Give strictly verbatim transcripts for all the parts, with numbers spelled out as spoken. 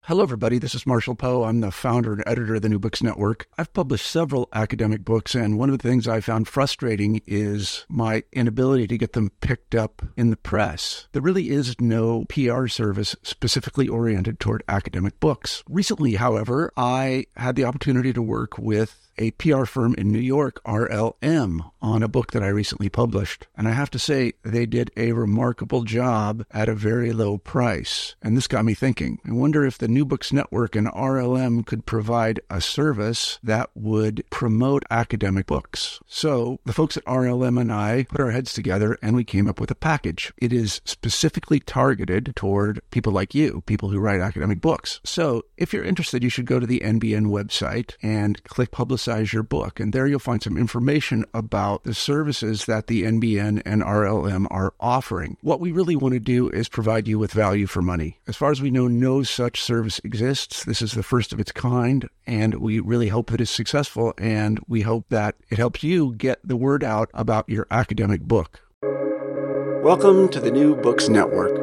Hello, everybody. This is Marshall Poe. I'm the founder and editor of the New Books Network. I've published several academic books, and one of the things I found frustrating is my inability to get them picked up in the press. There really is no P R service specifically oriented toward academic books. Recently, however, I had the opportunity to work with a P R firm in New York, R L M, on a book that I recently published. And I have to say, they did a remarkable job at a very low price. And this got me thinking. I wonder if the New Books Network and R L M could provide a service that would promote academic books. So the folks at R L M and I put our heads together and we came up with a package. It is specifically targeted toward people like you, people who write academic books. So if you're interested, you should go to the N B N website and click Publicize your book. And there you'll find some information about the services that the N B N and R L M are offering. What we really want to do is provide you with value for money. As far as we know, no such service exists. This is the first of its kind, and we really hope that it's successful, and we hope that it helps you get the word out about your academic book. Welcome to the New Books Network.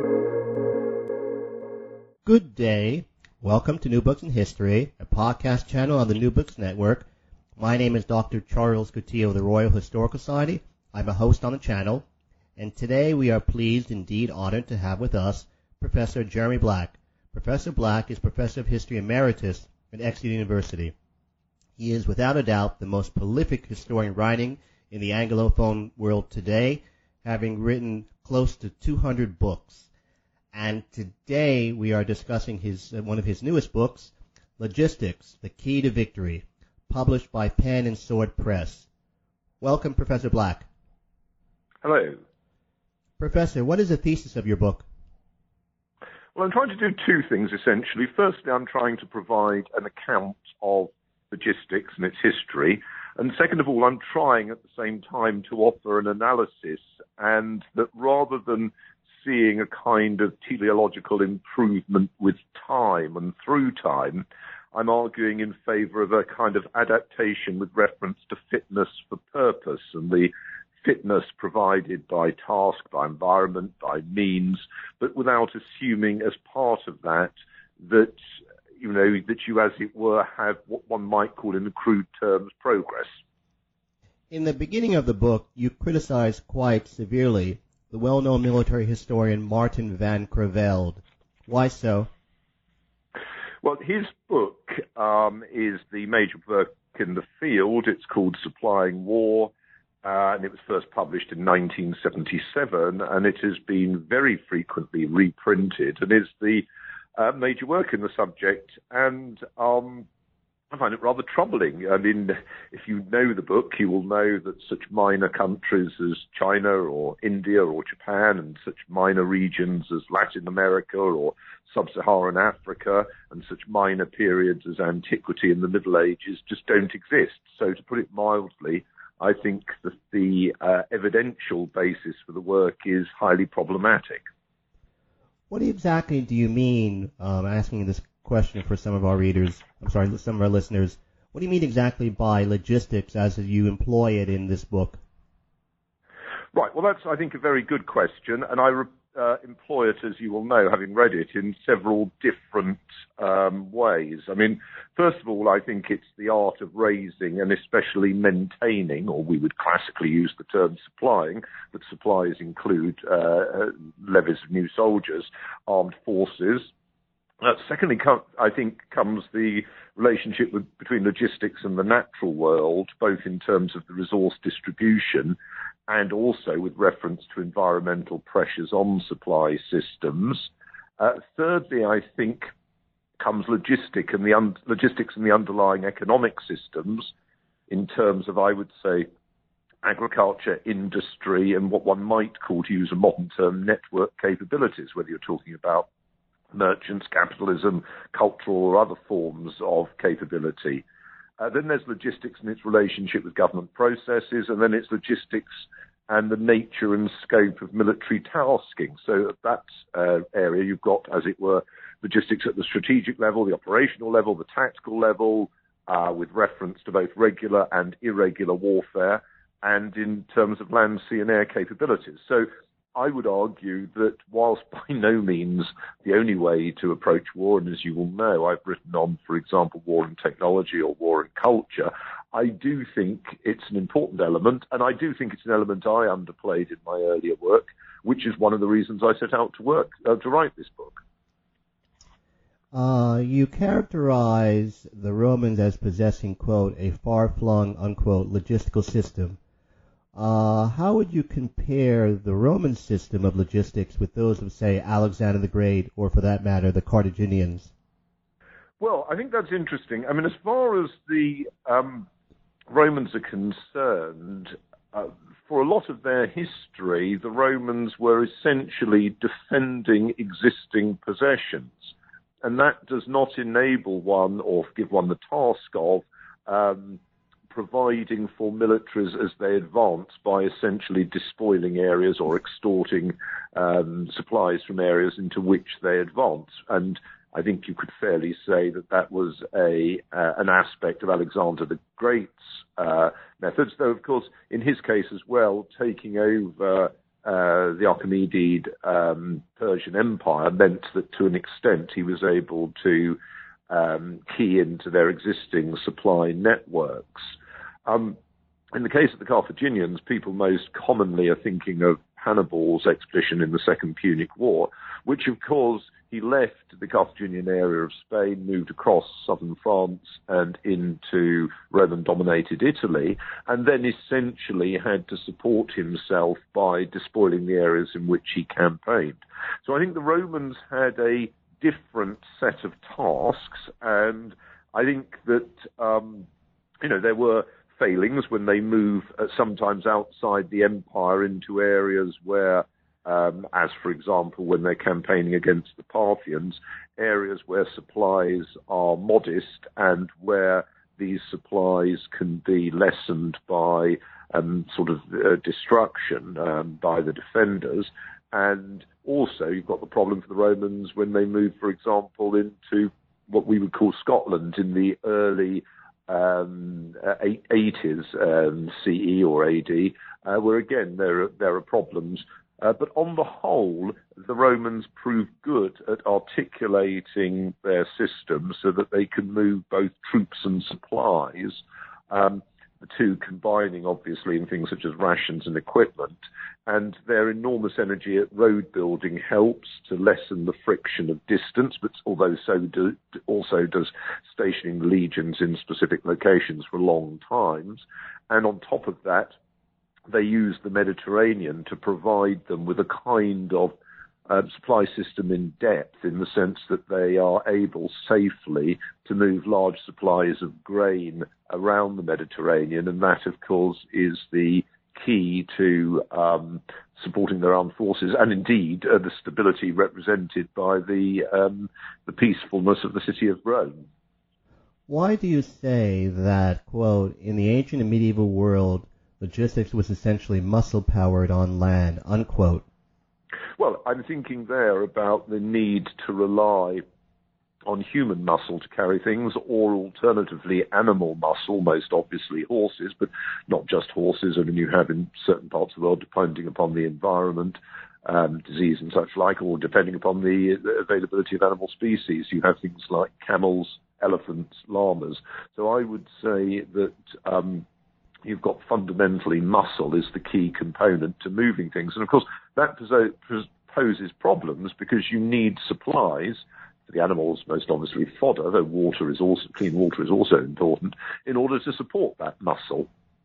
Good day. Welcome to New Books in History, a podcast channel on the New Books Network. My name is Doctor Charles Coutinho of the Royal Historical Society. I'm a host on the channel, and today we are pleased, indeed honored, to have with us Professor Jeremy Black. Professor Black is Professor of History Emeritus at Exeter University. He is, without a doubt, the most prolific historian writing in the Anglophone world today, having written close to two hundred books. And today we are discussing his uh, one of his newest books, Logistics, The Key to Victory, published by Pen and Sword Press. Welcome, Professor Black. Hello. Professor, what is the thesis of your book? Well, I'm trying to do two things, essentially. Firstly, I'm trying to provide an account of logistics and its history. And second of all, I'm trying at the same time to offer an analysis, and that rather than seeing a kind of teleological improvement with time and through time, I'm arguing in favor of a kind of adaptation with reference to fitness for purpose, and the fitness provided by task, by environment, by means, but without assuming as part of that that, you know, that you, as it were, have what one might call in crude terms progress. In the beginning of the book, you criticize quite severely the well-known military historian Martin van Creveld. Why so? Well, his book um, is the major work in the field. It's called Supplying War, uh, and it was first published in nineteen seventy-seven, and it has been very frequently reprinted, and is the uh, major work in the subject. And um, I find it rather troubling. I mean, if you know the book, you will know that such minor countries as China or India or Japan, and such minor regions as Latin America or Sub-Saharan Africa, and such minor periods as antiquity and the Middle Ages just don't exist. So to put it mildly, I think that the uh, evidential basis for the work is highly problematic. What exactly do you mean, um, asking this question for some of our readers, I'm sorry, some of our listeners, what do you mean exactly by logistics as you employ it in this book? Right, well, that's, I think, a very good question, and I re- uh, employ it, as you will know, having read it, in several different um, ways. I mean, first of all, I think it's the art of raising and especially maintaining, or we would classically use the term supplying, but supplies include uh, levies of new soldiers, armed forces. Uh, secondly, com- I think, comes the relationship with, between logistics and the natural world, both in terms of the resource distribution and also with reference to environmental pressures on supply systems. Uh, thirdly, I think, comes logistic and the un- logistics and the underlying economic systems in terms of, I would say, agriculture, industry, and what one might call, to use a modern term, network capabilities, whether you're talking about merchants, capitalism, cultural or other forms of capability. Uh, then there's logistics and its relationship with government processes, and then it's logistics and the nature and scope of military tasking. So at that uh, area, you've got, as it were, logistics at the strategic level, the operational level, the tactical level, uh, with reference to both regular and irregular warfare, and in terms of land, sea, and air capabilities. So I would argue that whilst by no means the only way to approach war, and as you will know, I've written on, for example, war and technology or war and culture, I do think it's an important element, and I do think it's an element I underplayed in my earlier work, which is one of the reasons I set out to work, uh, to write this book. Uh, you characterize the Romans as possessing, quote, a far-flung, unquote, logistical system. Uh, how would you compare the Roman system of logistics with those of, say, Alexander the Great, or for that matter, the Carthaginians? Well, I think that's interesting. I mean, as far as the um, Romans are concerned, uh, for a lot of their history, the Romans were essentially defending existing possessions. And that does not enable one or give one the task of um, providing for militaries as they advance by essentially despoiling areas or extorting um, supplies from areas into which they advance. And I think you could fairly say that that was a uh, an aspect of Alexander the Great's uh, methods, though, of course, in his case as well, taking over uh, the Achaemenid um, Persian Empire meant that to an extent he was able to um, key into their existing supply networks. Um, in the case of the Carthaginians, people most commonly are thinking of Hannibal's expedition in the Second Punic War, which, of course, he left the Carthaginian area of Spain, moved across southern France and into Roman-dominated Italy, and then essentially had to support himself by despoiling the areas in which he campaigned. So I think the Romans had a different set of tasks, and I think that, um, you know, there were failings when they move uh, sometimes outside the empire into areas where, um, as for example, when they're campaigning against the Parthians, areas where supplies are modest and where these supplies can be lessened by um, sort of uh, destruction um, by the defenders. And also you've got the problem for the Romans when they move, for example, into what we would call Scotland in the early Um, eighties um, C E or A D, uh, where again there are, there are problems. Uh, but on the whole, the Romans proved good at articulating their system so that they can move both troops and supplies, um, the two combining obviously in things such as rations and equipment. And their enormous energy at road building helps to lessen the friction of distance, but although so do, also does stationing legions in specific locations for long times. And on top of that, they use the Mediterranean to provide them with a kind of uh, supply system in depth, in the sense that they are able safely to move large supplies of grain around the Mediterranean. And that, of course, is the key to um, supporting their armed forces, and indeed uh, the stability represented by the um, the peacefulness of the city of Rome. Why do you say that, quote, in the ancient and medieval world, logistics was essentially muscle-powered on land, unquote? Well, I'm thinking there about the need to rely on human muscle to carry things, or alternatively animal muscle, most obviously horses, but not just horses. I mean, you have in certain parts of the world, depending upon the environment, um, disease and such like, or depending upon the availability of animal species, you have things like camels, elephants, llamas. So I would say that um, you've got fundamentally muscle is the key component to moving things. And of course, that poses problems because you need supplies. The animals, most obviously fodder, though water is also, clean water is also important, in order to support that muscle.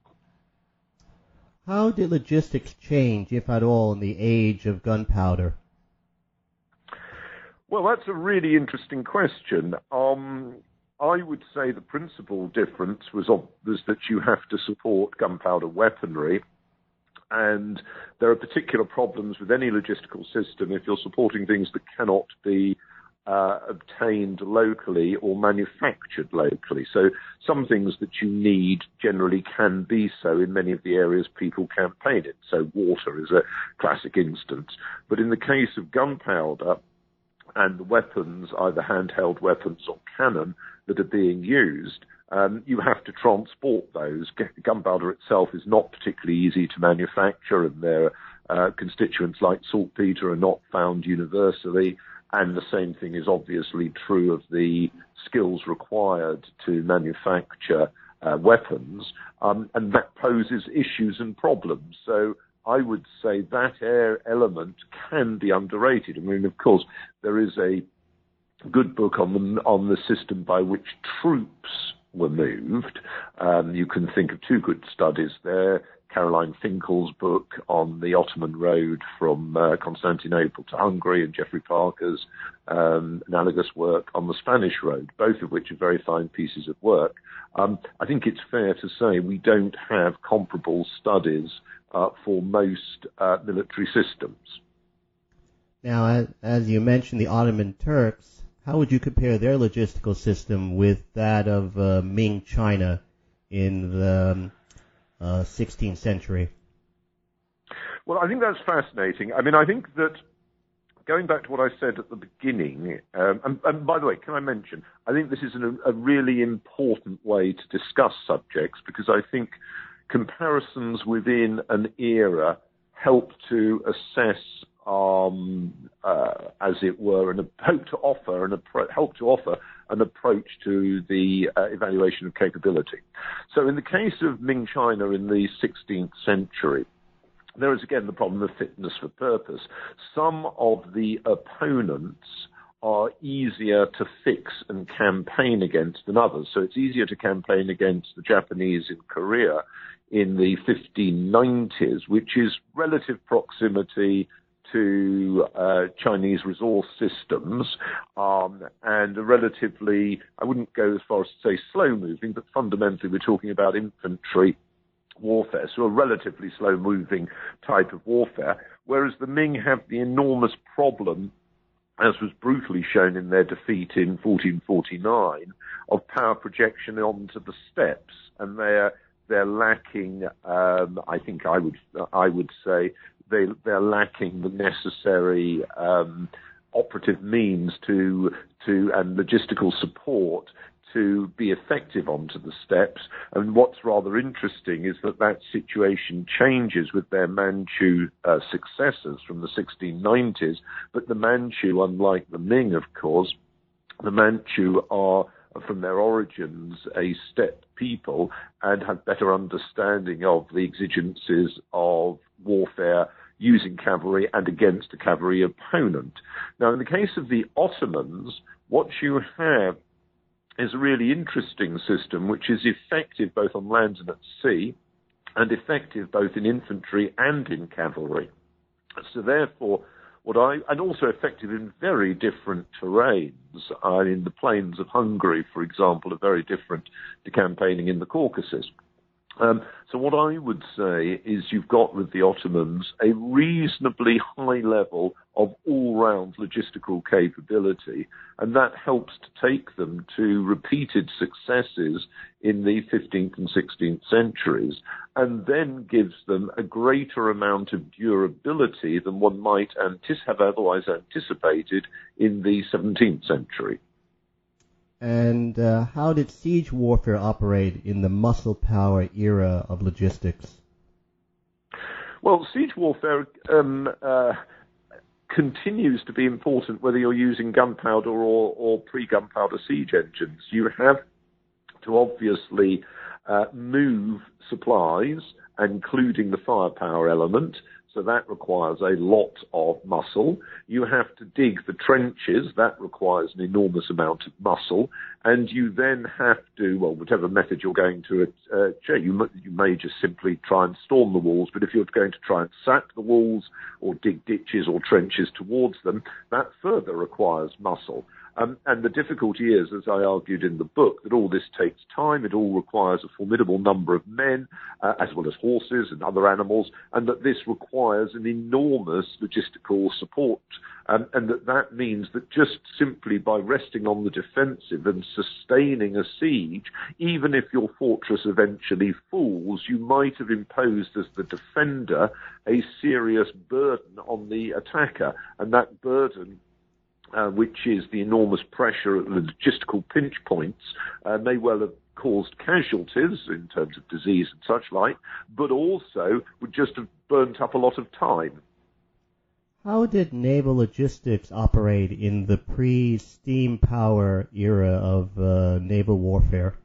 How did logistics change, if at all, in the age of gunpowder? Well, that's a really interesting question. Um, I would say the principal difference was, was that you have to support gunpowder weaponry, and there are particular problems with any logistical system if you're supporting things that cannot be Uh, obtained locally or manufactured locally. So some things that you need generally can be so in many of the areas people campaign in. So water is a classic instance. But in the case of gunpowder and the weapons, either handheld weapons or cannon, that are being used, um, you have to transport those. Gunpowder itself is not particularly easy to manufacture, and there Uh, constituents like saltpeter are not found universally, and the same thing is obviously true of the skills required to manufacture uh, weapons, um, and that poses issues and problems. So I would say that air element can be underrated. I mean, of course, there is a good book on the, on the system by which troops were moved. Um, you can think of two good studies there. Caroline Finkel's book on the Ottoman road from uh, Constantinople to Hungary, and Geoffrey Parker's um, analogous work on the Spanish road, both of which are very fine pieces of work. Um, I think it's fair to say we don't have comparable studies uh, for most uh, military systems. Now, as, as you mentioned, the Ottoman Turks, how would you compare their logistical system with that of uh, Ming China in the um, uh, sixteenth century? Well, I think that's fascinating. I mean, I think that going back to what I said at the beginning, um, and, and by the way, can I mention, I think this is an, a really important way to discuss subjects, because I think comparisons within an era help to assess Um, uh, as it were, and hope to offer an appro- help to offer an approach to the uh, evaluation of capability. So, in the case of Ming China in the sixteenth century, there is again the problem of fitness for purpose. Some of the opponents are easier to fix and campaign against than others. So, it's easier to campaign against the Japanese in Korea in the fifteen nineties, which is relative proximity to uh, Chinese resource systems, um, and a relatively, I wouldn't go as far as to say slow-moving, but fundamentally we're talking about infantry warfare, so a relatively slow-moving type of warfare, whereas the Ming have the enormous problem, as was brutally shown in their defeat in fourteen forty-nine, of power projection onto the steppes, and they're they're lacking, um, I think I would I would say, They, they're lacking the necessary um, operative means to, to and logistical support to be effective onto the steppes. And what's rather interesting is that that situation changes with their Manchu uh, successors from the sixteen nineties. But the Manchu, unlike the Ming, of course, the Manchu are, from their origins, a steppe people and have better understanding of the exigencies of warfare using cavalry and against a cavalry opponent. Now, in the case of the Ottomans, what you have is a really interesting system which is effective both on land and at sea, and effective both in infantry and in cavalry. So therefore, what I, and also effective in very different terrains. Uh, in the plains of Hungary, for example, are very different to campaigning in the Caucasus. Um, so what I would say is you've got with the Ottomans a reasonably high level of all-round logistical capability, and that helps to take them to repeated successes in the fifteenth and sixteenth centuries, and then gives them a greater amount of durability than one might antis- have otherwise anticipated in the seventeenth century. And uh, how did siege warfare operate in the muscle power era of logistics? Well, siege warfare um, uh, continues to be important whether you're using gunpowder or, or pre-gunpowder siege engines. You have to obviously uh, move supplies, including the firepower element. So that requires a lot of muscle. You have to dig the trenches. That requires an enormous amount of muscle. And you then have to, well, whatever method you're going to uh, you, you may just simply try and storm the walls. But if you're going to try and sack the walls or dig ditches or trenches towards them, that further requires muscle. Um, and the difficulty is, as I argued in the book, that all this takes time. It all requires a formidable number of men, uh, as well as horses and other animals, and that this requires an enormous logistical support. Um, and that that means that just simply by resting on the defensive and sustaining a siege, even if your fortress eventually falls, you might have imposed as the defender a serious burden on the attacker. And that burden uh, which is the enormous pressure at the logistical pinch points, uh, may well have caused casualties in terms of disease and such like, but also would just have burnt up a lot of time. How did naval logistics operate in the pre-steam power era of uh, naval warfare?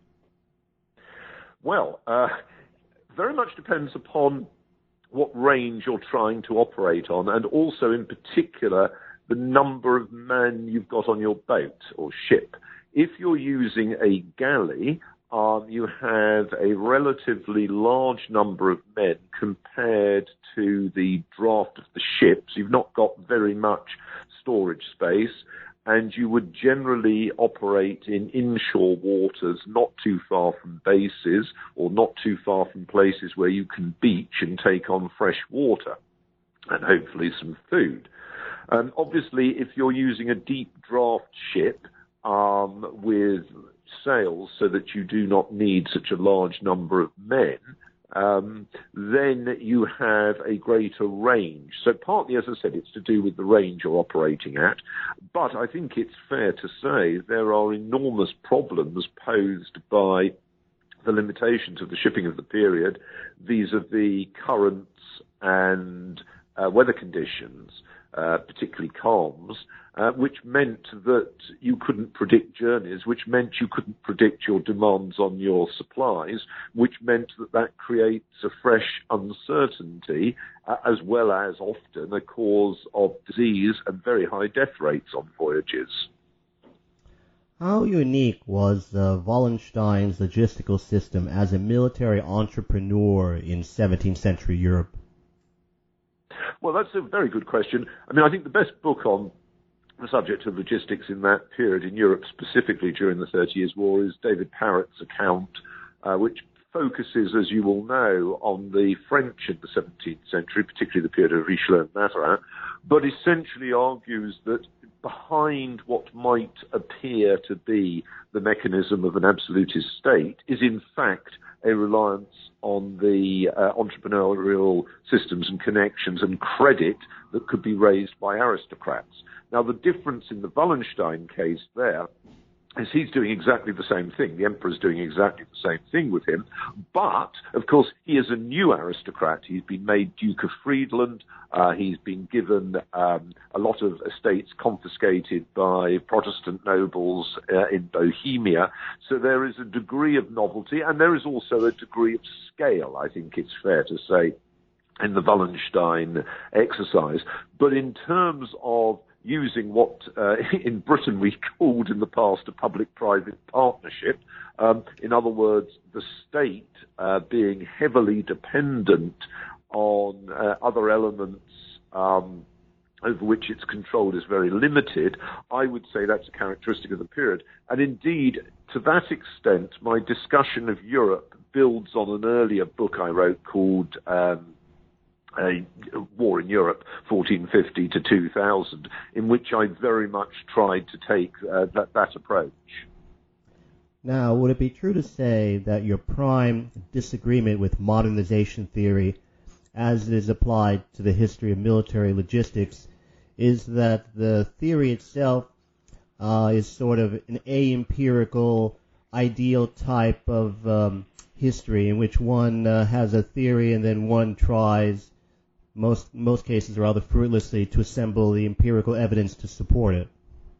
Well, uh, very much depends upon what range you're trying to operate on, and also in particular the number of men you've got on your boat or ship. If you're using a galley, um, you have a relatively large number of men compared to the draft of the ships. You've not got very much storage space, and you would generally operate in inshore waters, not too far from bases or not too far from places where you can beach and take on fresh water and hopefully some food. Um, obviously, if you're using a deep draft ship um, with sails so that you do not need such a large number of men, um, then you have a greater range. So partly, as I said, it's to do with the range you're operating at, but I think it's fair to say there are enormous problems posed by the limitations of the shipping of the period vis-a-vis currents and uh, weather conditions, uh, particularly calms, uh, which meant that you couldn't predict journeys, which meant you couldn't predict your demands on your supplies, which meant that that creates a fresh uncertainty, uh, as well as often a cause of disease and very high death rates on voyages. How unique was uh, Wallenstein's logistical system as a military entrepreneur in seventeenth century Europe? Well, that's a very good question. I mean, I think the best book on the subject of logistics in that period in Europe, specifically during the Thirty Years' War, is David Parrott's account, uh, which focuses, as you will know, on the French in the seventeenth century, particularly the period of Richelieu and Mazarin, but essentially argues that behind what might appear to be the mechanism of an absolutist state is in fact a reliance on the uh, entrepreneurial systems and connections and credit that could be raised by aristocrats. Now, the difference in the Wallenstein case there is he's doing exactly the same thing. The emperor's doing exactly the same thing with him. But, of course, he is a new aristocrat. He's been made Duke of Friedland. Uh, he's been given um, a lot of estates confiscated by Protestant nobles uh, in Bohemia. So there is a degree of novelty, and there is also a degree of scale, I think it's fair to say, in the Wallenstein exercise. But in terms of using what uh, in Britain we called in the past a public-private partnership. Um, in other words, the state uh, being heavily dependent on uh, other elements um, over which its control is very limited. I would say that's a characteristic of the period. And indeed, to that extent, my discussion of Europe builds on an earlier book I wrote called Um, A War in Europe, fourteen fifty to two thousand, in which I very much tried to take uh, that, that approach. Now, would it be true to say that your prime disagreement with modernization theory, as it is applied to the history of military logistics, is that the theory itself uh, is sort of an aempirical, ideal type of um, history in which one uh, has a theory and then one tries most most cases rather fruitlessly to assemble the empirical evidence to support it?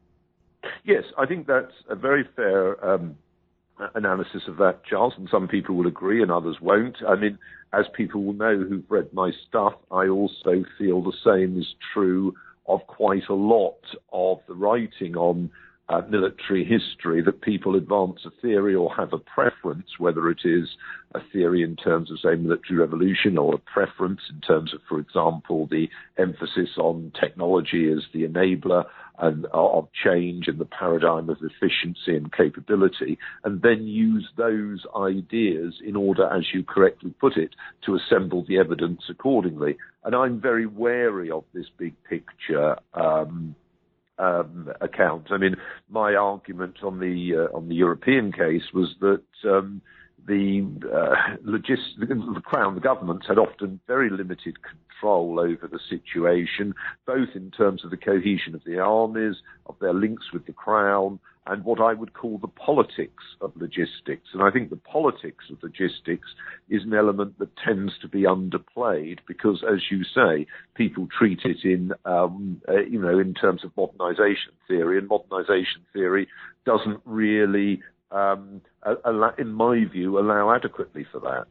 Yes, I think that's a very fair um, analysis of that, Charles, and some people will agree and others won't. I mean, as people will know who've read my stuff, I also feel the same is true of quite a lot of the writing on Uh, military history, that people advance a theory or have a preference, whether it is a theory in terms of, say, military revolution, or a preference in terms of, for example, the emphasis on technology as the enabler and, uh, of change and the paradigm of efficiency and capability, and then use those ideas in order, as you correctly put it, to assemble the evidence accordingly. And I'm very wary of this big picture um Um, account. I mean, my argument on the uh, on the European case was that um, the uh, logist- the Crown, the governments had often very limited control over the situation, both in terms of the cohesion of the armies, of their links with the Crown, and what I would call the politics of logistics. And I think the politics of logistics is an element that tends to be underplayed because, as you say, people treat it in, um, uh, you know, in terms of modernization theory, and modernization theory doesn't really, um, allow, in my view, allow adequately for that.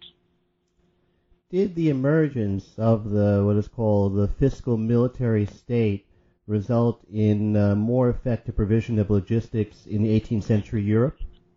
Did the emergence of the what is called the fiscal military state result in uh, more effective provision of logistics in the eighteenth century Europe?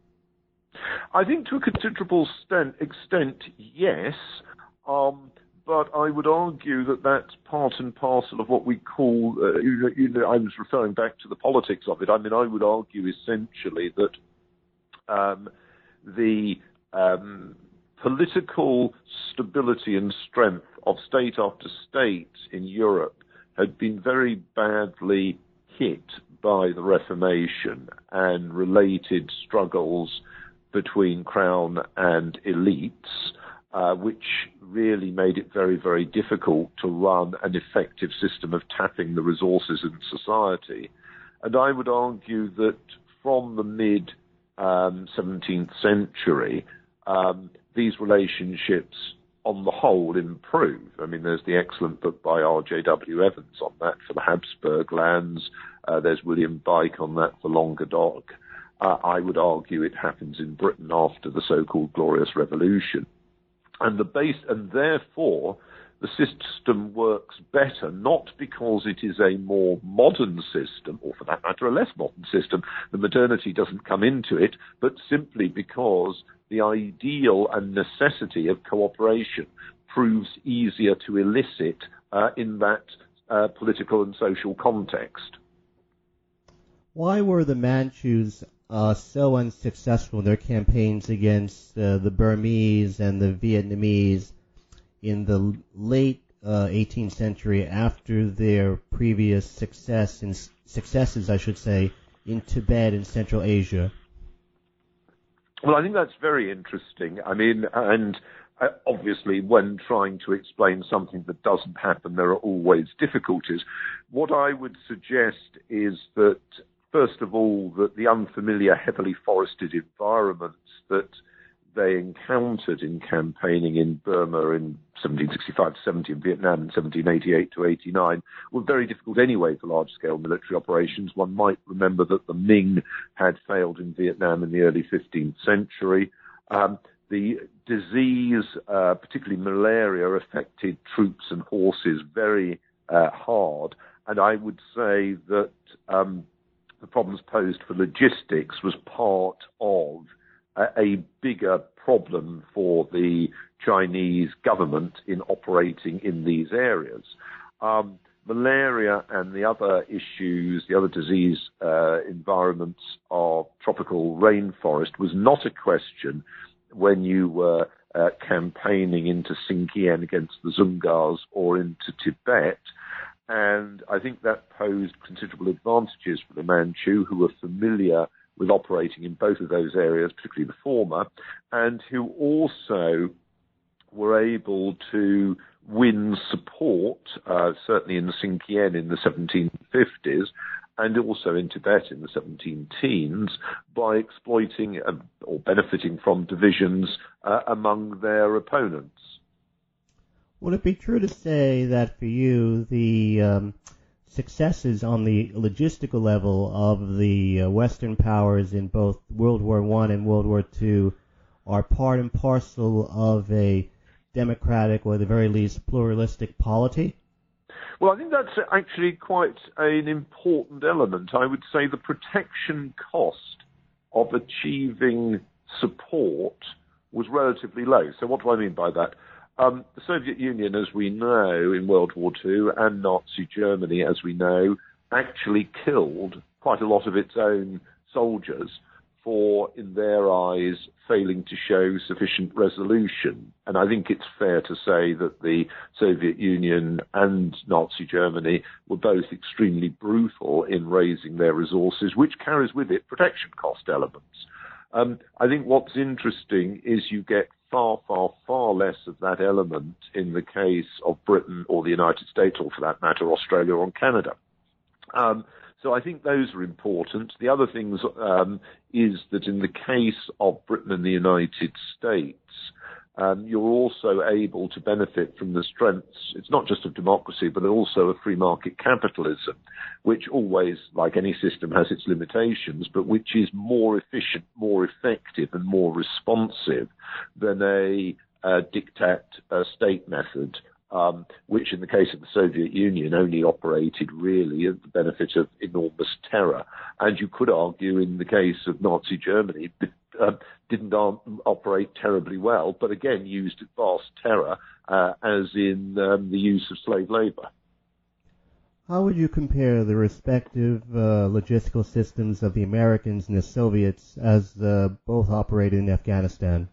I think to a considerable extent, extent yes, um, but I would argue that that's part and parcel of what we call, uh, you, you know, I was referring back to the politics of it. I mean, I would argue essentially that um, the um, political stability and strength of state after state in Europe had been very badly hit by the Reformation and related struggles between Crown and elites, uh, which really made it very, very difficult to run an effective system of tapping the resources in society. And I would argue that from the mid um, seventeenth century, um, these relationships on the whole improve. I mean, there's the excellent book by R J W Evans on that for the Habsburg lands. Uh, there's William Bike on that for Languedoc. Uh, I would argue it happens in Britain after the so-called Glorious Revolution. And the base, and therefore, the system works better, not because it is a more modern system, or for that matter, a less modern system. The modernity doesn't come into it, but simply because the ideal and necessity of cooperation proves easier to elicit uh, in that uh, political and social context. Why were the Manchus uh, so unsuccessful in their campaigns against uh, the Burmese and the Vietnamese in the late uh, eighteenth century after their previous success in, successes, I should say, in Tibet and Central Asia? Well, I think that's very interesting. I mean, and uh, obviously when trying to explain something that doesn't happen, there are always difficulties. What I would suggest is that, first of all, that the unfamiliar, heavily forested environments that they encountered in campaigning in Burma in seventeen sixty-five to seventy, in Vietnam in seventeen eighty-eight to eighty-nine, were very difficult anyway for large-scale military operations. One might remember that the Ming had failed in Vietnam in the early fifteenth century. Um, the disease, uh, particularly malaria, affected troops and horses very uh, hard, and I would say that um, the problems posed for logistics was part of a bigger problem for the Chinese government in operating in these areas. Um, malaria and the other issues, the other disease uh, environments of tropical rainforest was not a question when you were uh, campaigning into Xinjiang against the Zungars or into Tibet. And I think that posed considerable advantages for the Manchu, who were familiar with operating in both of those areas, particularly the former, and who also were able to win support, uh, certainly in the Xinjiang in the seventeen fifties, and also in Tibet in the seventeen teens, by exploiting uh, or benefiting from divisions uh, among their opponents. Would it be true to say that for you, the um, successes on the logistical level of the uh, Western powers in both World War One and World War Two are part and parcel of a democratic, or at the very least pluralistic polity? Well, I think that's actually quite an important element. I would say the protection cost of achieving support was relatively low. So what do I mean by that? Um, the Soviet Union, as we know, in World War Two, and Nazi Germany, as we know, actually killed quite a lot of its own soldiers for, in their eyes, failing to show sufficient resolution. And I think it's fair to say that the Soviet Union and Nazi Germany were both extremely brutal in raising their resources, which carries with it protection cost elements. Um, I think what's interesting is you get far, far, far less of that element in the case of Britain or the United States, or for that matter, Australia or Canada. Um, so I think those are important. The other things um, is that in the case of Britain and the United States, Um, you're also able to benefit from the strengths, it's not just of democracy, but also of free market capitalism, which always, like any system, has its limitations, but which is more efficient, more effective, and more responsive than a, a diktat uh, state method, um, which in the case of the Soviet Union only operated really at the benefit of enormous terror. And you could argue in the case of Nazi Germany, Uh, didn't um, operate terribly well, but again used vast terror, uh, as in um, the use of slave labor. How would you compare the respective uh, logistical systems of the Americans and the Soviets as uh, both operated in Afghanistan?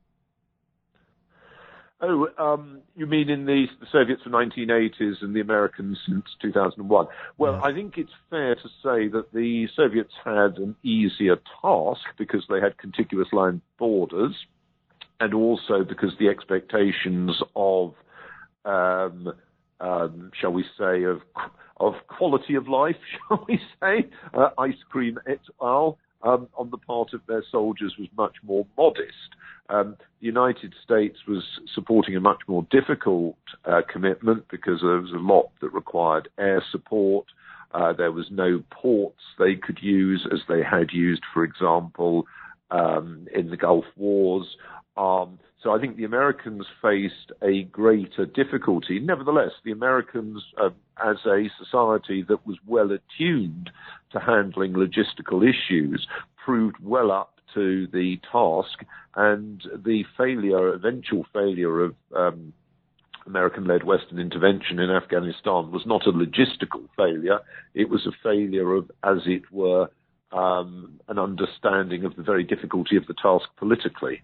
Oh, um, you mean in the, the Soviets from nineteen eighties and the Americans since two thousand one? Well, Yes. I think it's fair to say that the Soviets had an easier task because they had contiguous line borders, and also because the expectations of, um, um, shall we say, of of quality of life, shall we say, uh, ice cream et al., um, on the part of their soldiers was much more modest. Um, the United States was supporting a much more difficult uh, commitment because there was a lot that required air support. Uh, there was no ports they could use as they had used, for example, um, in the Gulf Wars. Um, so I think the Americans faced a greater difficulty. Nevertheless, the Americans, uh, as a society that was well attuned to handling logistical issues, proved well up to the task, and the failure, eventual failure of um, American-led Western intervention in Afghanistan was not a logistical failure. It was a failure of, as it were, um, an understanding of the very difficulty of the task politically.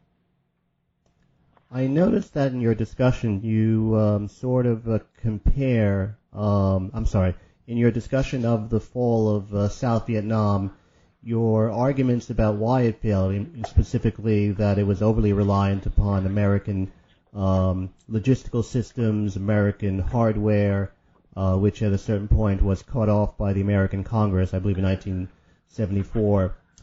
I noticed that in your discussion you um, sort of uh, compare, um, I'm sorry, in your discussion of the fall of uh, South Vietnam, your arguments about why it failed, specifically that it was overly reliant upon American um, logistical systems, American hardware, uh, which at a certain point was cut off by the American Congress, I believe in nineteen seventy-four.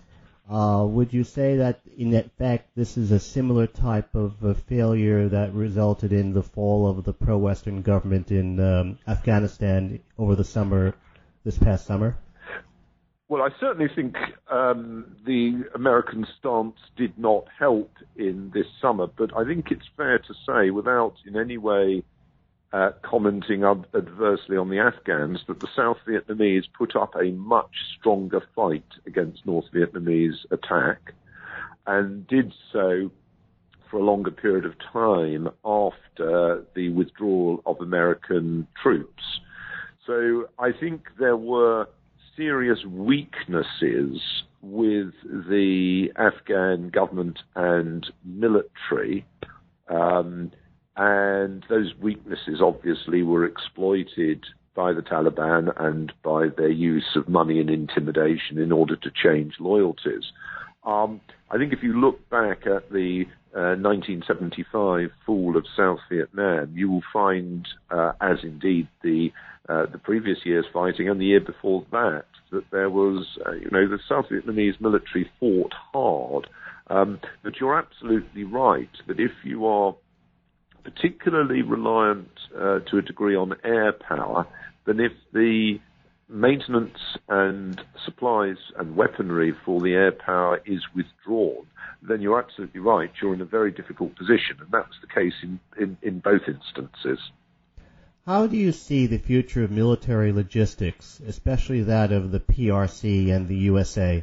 Uh, would you say that, in fact, this is a similar type of uh, failure that resulted in the fall of the pro-Western government in um, Afghanistan over the summer, this past summer? Well, I certainly think um, the American stance did not help in this summer, but I think it's fair to say, without in any way uh, commenting ad- adversely on the Afghans, that the South Vietnamese put up a much stronger fight against North Vietnamese attack, and did so for a longer period of time after the withdrawal of American troops. So I think there were serious weaknesses with the Afghan government and military, um, and those weaknesses obviously were exploited by the Taliban and by their use of money and intimidation in order to change loyalties. Um, I think if you look back at the uh, nineteen seventy-five fall of South Vietnam, you will find, uh, as indeed the uh, the previous year's fighting and the year before that, that there was, uh, you know, the South Vietnamese military fought hard. Um, but you're absolutely right that if you are particularly reliant uh, to a degree on air power, then if the maintenance and supplies and weaponry for the air power is withdrawn, then you're absolutely right. You're in a very difficult position, and that was the case in, in, in both instances. How do you see the future of military logistics, especially that of the P R C and the U S A?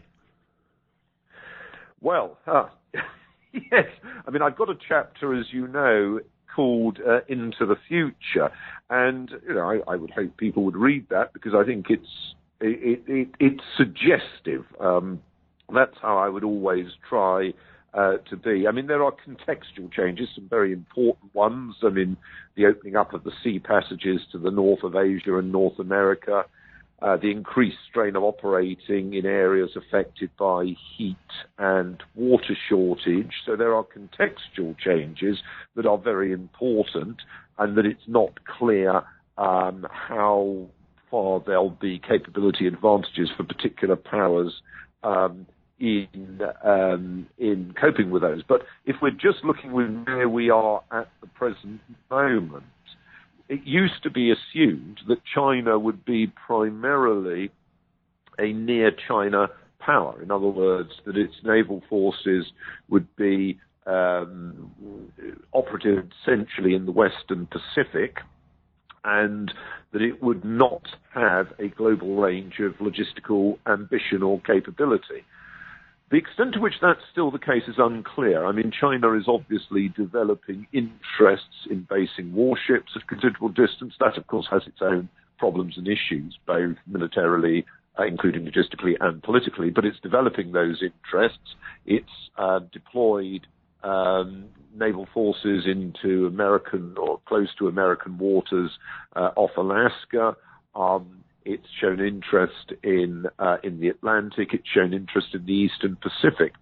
Well, uh, yes. I mean, I've got a chapter, as you know, called uh, Into the Future, and you know, I, I would hope people would read that because I think it's it, it, it's suggestive. Um, that's how I would always try uh, to be. I mean, there are contextual changes, some very important ones. I mean, the opening up of the sea passages to the north of Asia and North America, uh, the increased strain of operating in areas affected by heat and water shortage. So there are contextual changes that are very important, and that it's not clear um, how far there'll be capability advantages for particular powers um, in um, in coping with those. But if we're just looking with where we are at the present moment, it used to be assumed that China would be primarily a near China power. In other words, that its naval forces would be um, operative essentially in the Western Pacific, and that it would not have a global range of logistical ambition or capability. The extent to which that's still the case is unclear. I mean, China is obviously developing interests in basing warships at considerable distance. That, of course, has its own problems and issues, both militarily, uh, including logistically and politically, but it's developing those interests. It's uh, deployed um, naval forces into American or close to American waters uh, off Alaska. Um, It's shown interest in uh, in the Atlantic. It's shown interest in the Eastern Pacific.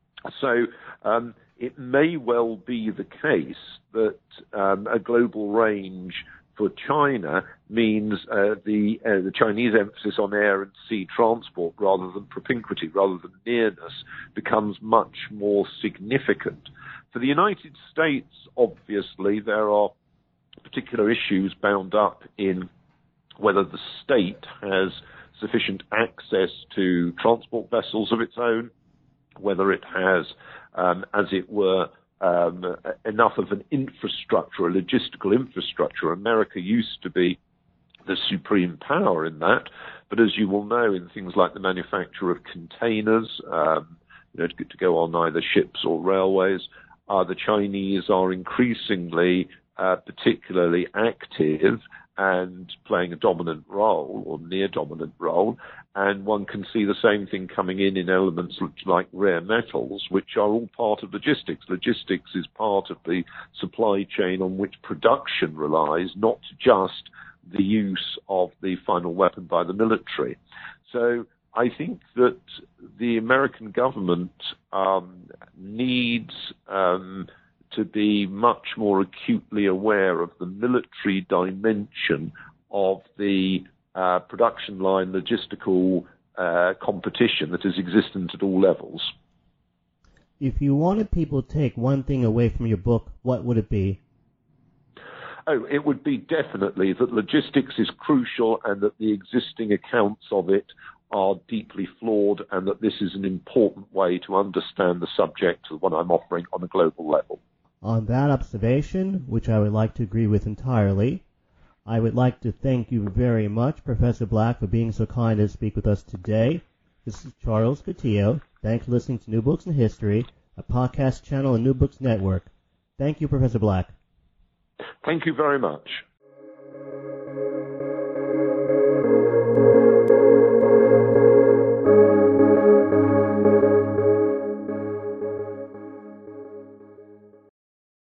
So um, it may well be the case that um, a global range for China means uh, the uh, the Chinese emphasis on air and sea transport rather than propinquity, rather than nearness, becomes much more significant. For the United States, obviously, there are particular issues bound up in whether the state has sufficient access to transport vessels of its own, whether it has, um, as it were, um, enough of an infrastructure, a logistical infrastructure. America used to be the supreme power in that, but as you will know, in things like the manufacture of containers, um, you know, to, to go on either ships or railways, uh, the Chinese are increasingly uh, particularly active and playing a dominant role, or near dominant role, and one can see the same thing coming in in elements like rare metals, which are all part of logistics. Logistics is part of the supply chain on which production relies, not just the use of the final weapon by the military. So I think that the American government um, needs um, to be much more acutely aware of the military dimension of the uh, production line logistical uh, competition that is existent at all levels. If you wanted people to take one thing away from your book, what would it be? Oh, it would be definitely that logistics is crucial and that the existing accounts of it are deeply flawed, and that this is an important way to understand the subject, the one I'm offering, on a global level. On that observation, which I would like to agree with entirely, I would like to thank you very much, Professor Black, for being so kind to speak with us today. This is Charles Coutinho. Thanks for listening to New Books in History, a podcast channel on New Books Network. Thank you, Professor Black. Thank you very much.